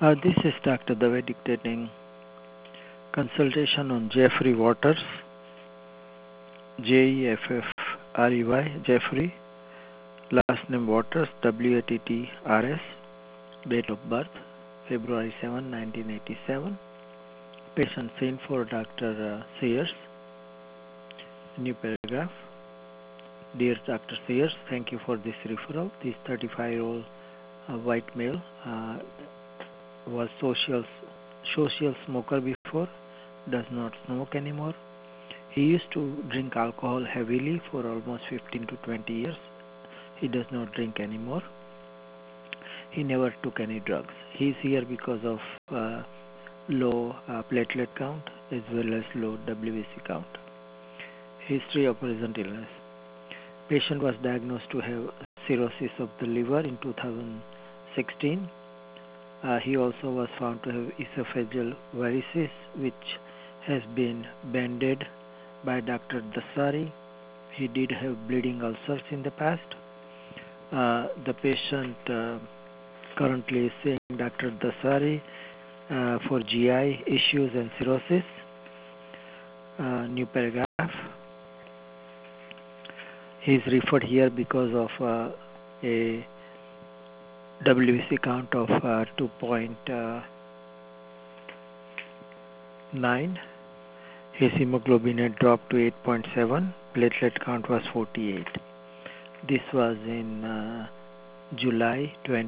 This is Dr. Dave dictating consultation on Jeffrey Waters, Jeffrey, Jeffrey, last name Waters, Wattrs, date of birth, February 7, 1987. Patient seen for Dr. Sears. New paragraph. Dear Dr. Sears, thank you for this referral. This 35-year-old white male was social smoker before, does not smoke anymore. He used to drink alcohol heavily for almost 15 to 20 years. He does not drink anymore. He never took any drugs. He is here because of low platelet count as well as low WBC count. History of present illness. Patient was diagnosed to have cirrhosis of the liver in 2016. He also was found to have esophageal varices, which has been banded by Dr. Dasari. He did have bleeding ulcers in the past. The patient currently is seeing Dr. Dasari for GI issues and cirrhosis. New paragraph. He is referred here because of a WBC count of 2.9. His hemoglobin had dropped to 8.7. Platelet count was 48. This was in July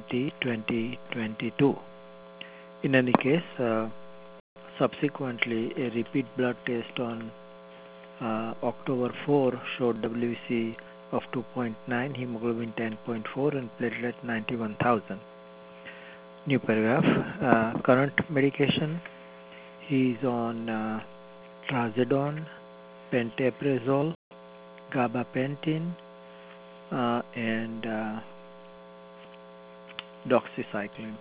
2022. In any case, subsequently a repeat blood test on October 4 showed WBC of 2.9, hemoglobin 10.4, and platelet 91,000. New paragraph. Current medication. He is on trazodone, pantoprazole, gabapentin, and doxycycline.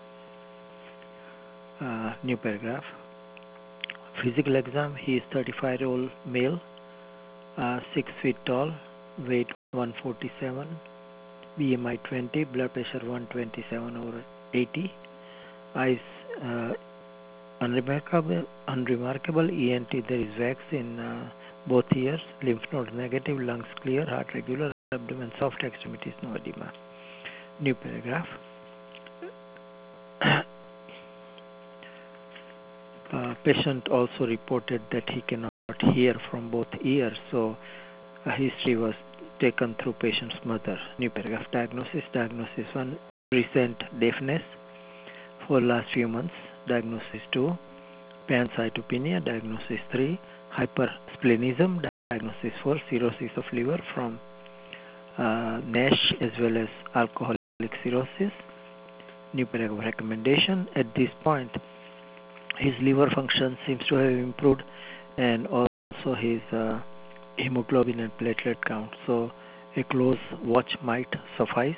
New paragraph. Physical exam. He is 35-year-old male, 6 feet tall, weight 147, BMI 20, blood pressure 127/80, eyes unremarkable, ENT there is wax in both ears, lymph nodes negative, lungs clear, heart regular, abdomen soft, extremities no edema. New paragraph. Patient also reported that he cannot hear from both ears, so a history was taken through patient's mother. New paragraph. Diagnosis. Diagnosis 1, recent deafness for last few months. Diagnosis 2, pancytopenia. Diagnosis 3, hypersplenism. Diagnosis 4, cirrhosis of liver from NASH as well as alcoholic cirrhosis. New paragraph. Recommendation. At this point, his liver function seems to have improved, and also his hemoglobin and platelet count. So a close watch might suffice.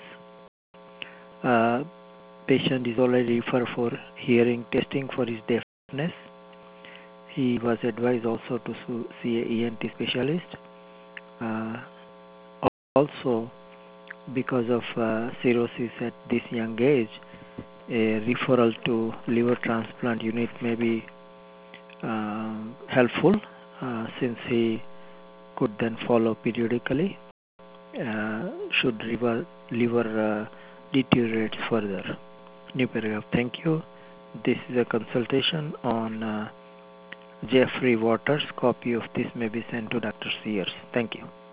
Patient is already referred for hearing testing for his deafness. He was advised also to see an ENT specialist. Also, because of cirrhosis at this young age, a referral to liver transplant unit may be helpful since he could then follow periodically should liver deteriorates further. New paragraph. Thank you. This is a consultation on Jeffrey Waters. Copy of this may be sent to Dr. Sears. Thank you.